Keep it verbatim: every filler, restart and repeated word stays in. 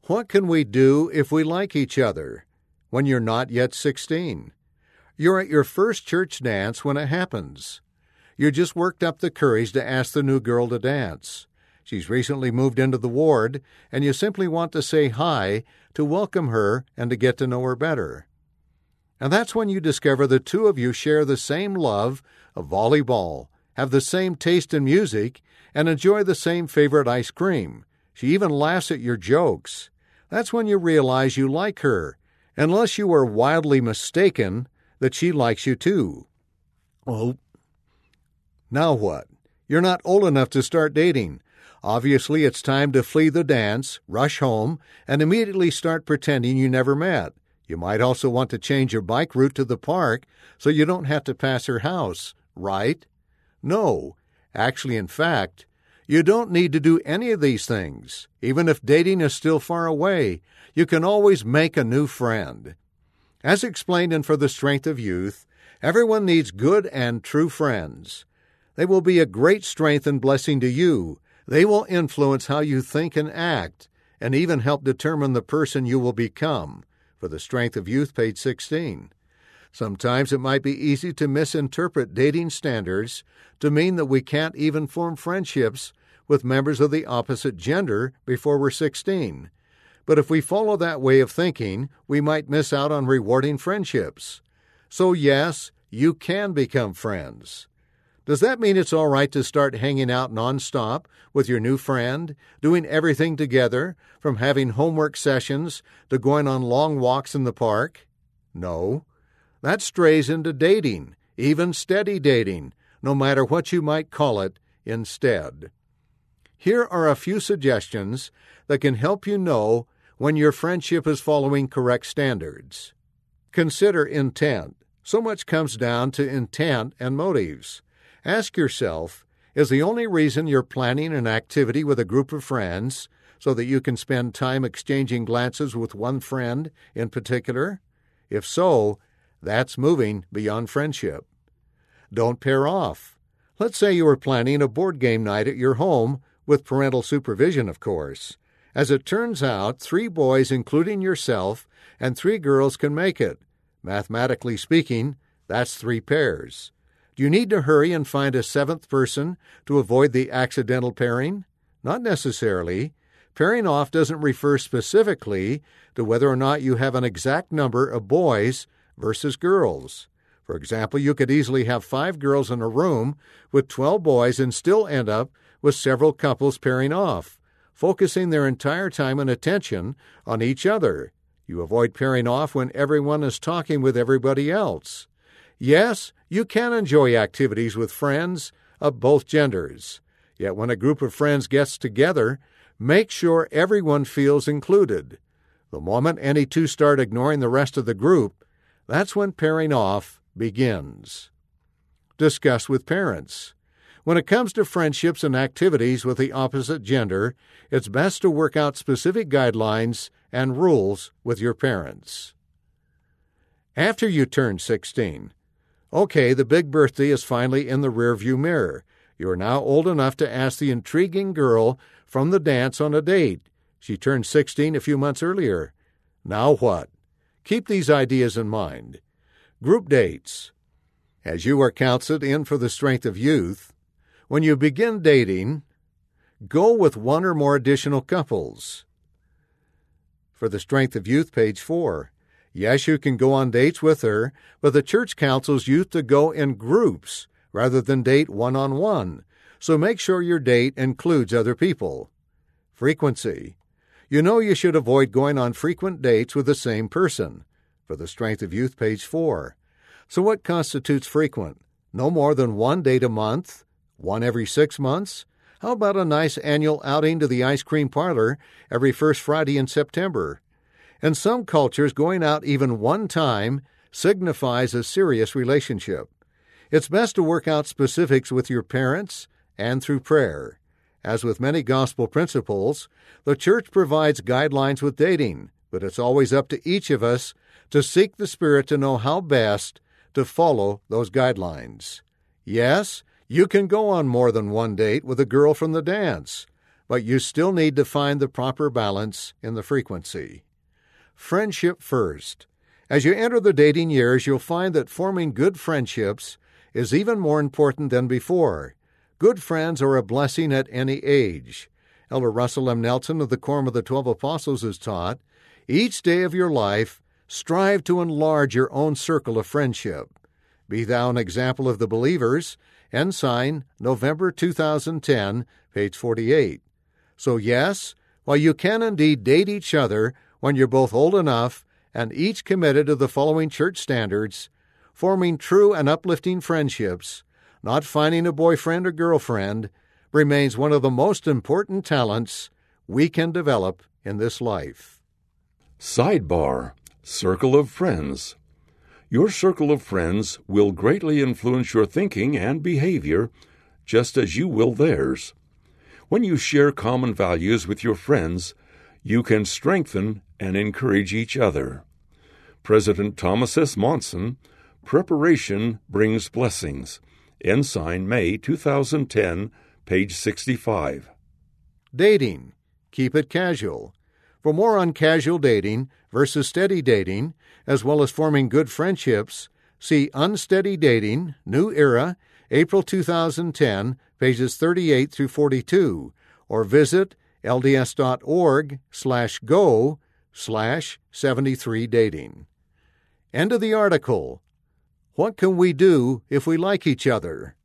What can we do if we like each other when you're not yet sixteen? You're at your first church dance when it happens. You just worked up the courage to ask the new girl to dance. She's recently moved into the ward, and you simply want to say hi, to welcome her, and to get to know her better. And that's when you discover the two of you share the same love of volleyball, have the same taste in music, and enjoy the same favorite ice cream. She even laughs at your jokes. That's when you realize you like her, unless you are wildly mistaken that she likes you too. Oh, now what? You're not old enough to start dating. Obviously, it's time to flee the dance, rush home, and immediately start pretending you never met. You might also want to change your bike route to the park so you don't have to pass her house, right? No. Actually, in fact, you don't need to do any of these things. Even if dating is still far away, you can always make a new friend. As explained in For the Strength of Youth, everyone needs good and true friends. They will be a great strength and blessing to you. They will influence how you think and act, and even help determine the person you will become. For the Strength of Youth, page sixteen. Sometimes it might be easy to misinterpret dating standards to mean that we can't even form friendships with members of the opposite gender before we're sixteen. But if we follow that way of thinking, we might miss out on rewarding friendships. So yes, you can become friends. Does that mean it's all right to start hanging out nonstop with your new friend, doing everything together, from having homework sessions to going on long walks in the park? No. That strays into dating, even steady dating, no matter what you might call it instead. Here are a few suggestions that can help you know when your friendship is following correct standards. Consider intent. So much comes down to intent and motives. Ask yourself, is the only reason you're planning an activity with a group of friends so that you can spend time exchanging glances with one friend in particular? If so, that's moving beyond friendship. Don't pair off. Let's say you were planning a board game night at your home, with parental supervision, of course. As it turns out, three boys, including yourself, and three girls can make it. Mathematically speaking, that's three pairs. Do you need to hurry and find a seventh person to avoid the accidental pairing? Not necessarily. Pairing off doesn't refer specifically to whether or not you have an exact number of boys versus girls. For example, you could easily have five girls in a room with twelve boys and still end up with several couples pairing off, focusing their entire time and attention on each other. You avoid pairing off when everyone is talking with everybody else. Yes, you can enjoy activities with friends of both genders. Yet when a group of friends gets together, make sure everyone feels included. The moment any two start ignoring the rest of the group, that's when pairing off begins. Discuss with parents. When it comes to friendships and activities with the opposite gender, it's best to work out specific guidelines and rules with your parents. After you turn sixteen, okay, the big birthday is finally in the rearview mirror. You are now old enough to ask the intriguing girl from the dance on a date. She turned sixteen a few months earlier. Now what? Keep these ideas in mind. Group dates. As you are counseled in For the Strength of Youth, when you begin dating, go with one or more additional couples. For the Strength of Youth, page four. Yes, you can go on dates with her, but the church counsels youth to go in groups rather than date one-on-one, so make sure your date includes other people. Frequency. You know you should avoid going on frequent dates with the same person. For the Strength of Youth, page four. So what constitutes frequent? No more than one date a month? One every six months? How about a nice annual outing to the ice cream parlor every first Friday in September? In some cultures, going out even one time signifies a serious relationship. It's best to work out specifics with your parents and through prayer. As with many gospel principles, the church provides guidelines with dating, but it's always up to each of us to seek the Spirit to know how best to follow those guidelines. Yes, you can go on more than one date with a girl from the dance, but you still need to find the proper balance in the frequency. Friendship first. As you enter the dating years, you'll find that forming good friendships is even more important than before. Good friends are a blessing at any age. Elder Russell M. Nelson of the Quorum of the Twelve Apostles has taught, each day of your life, strive to enlarge your own circle of friendship. Be thou an example of the believers. Ensign, November two thousand ten, page forty-eight. So yes, while you can indeed date each other when you're both old enough and each committed to the following church standards, forming true and uplifting friendships, not finding a boyfriend or girlfriend, remains one of the most important talents we can develop in this life. Sidebar: Circle of Friends. Your circle of friends will greatly influence your thinking and behavior, just as you will theirs. When you share common values with your friends, you can strengthen and encourage each other. President Thomas S. Monson, Preparation Brings Blessings. Ensign, May two thousand ten, page sixty-five. Dating. Keep it casual. For more on casual dating versus steady dating, as well as forming good friendships, see Unsteady Dating, New Era, April two thousand ten, pages thirty-eight through forty-two, or visit lds.org slash go slash 73 dating. End of the article. What can we do if we like each other?